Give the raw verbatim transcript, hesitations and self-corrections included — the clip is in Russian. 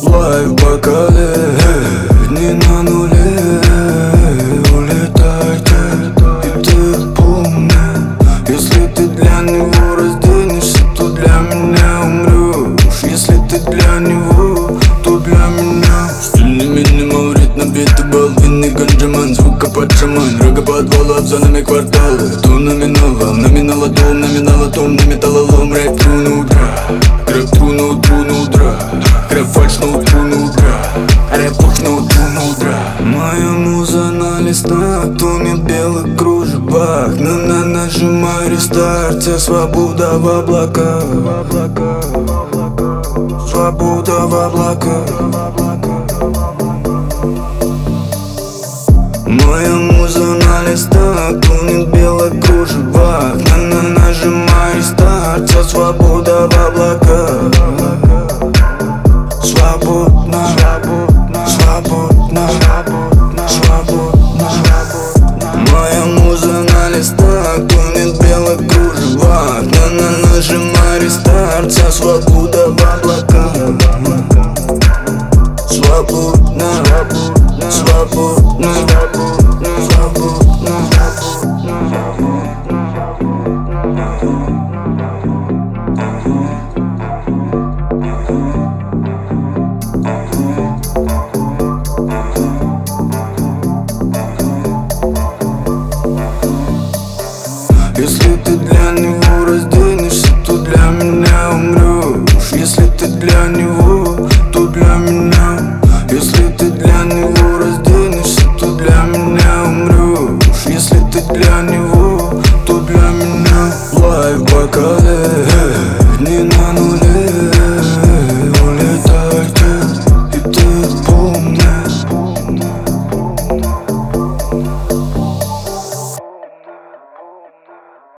Лайф в бокале, не на нуле. Улетайте, и ты помни, если ты для него разденешься, то для меня умрешь. Если ты для него, то для меня. Стильный минимал, ритм набитый бал, винный ганджаман, звукопад шаман. Рогоподвал, за нами кварталы, то номинала, номинала дом, номинала том, на металлолом. Рэп тру на утра, рэп тру на утру на утра, рэп фальш на утру на утра, рэп пуш на утру на утра. Моя муза на листах тонет в белых кружевах. На-на, нажимай рестарт, вся свобода в облаках. Свобода в облаках. Моя муза на листах тонет в белых кружевах. На-на, нажимай рестарт, вся свобода в облаках. Свободно, свободно, свободно. Моя муза на листах тонет в белых кружевах. На-на, нажимай рестарт, вся свобода в облаках. Свободно, свободно, свободно. Если ты для него разденешься, то для меня умрешь. Если ты для него, то для меня.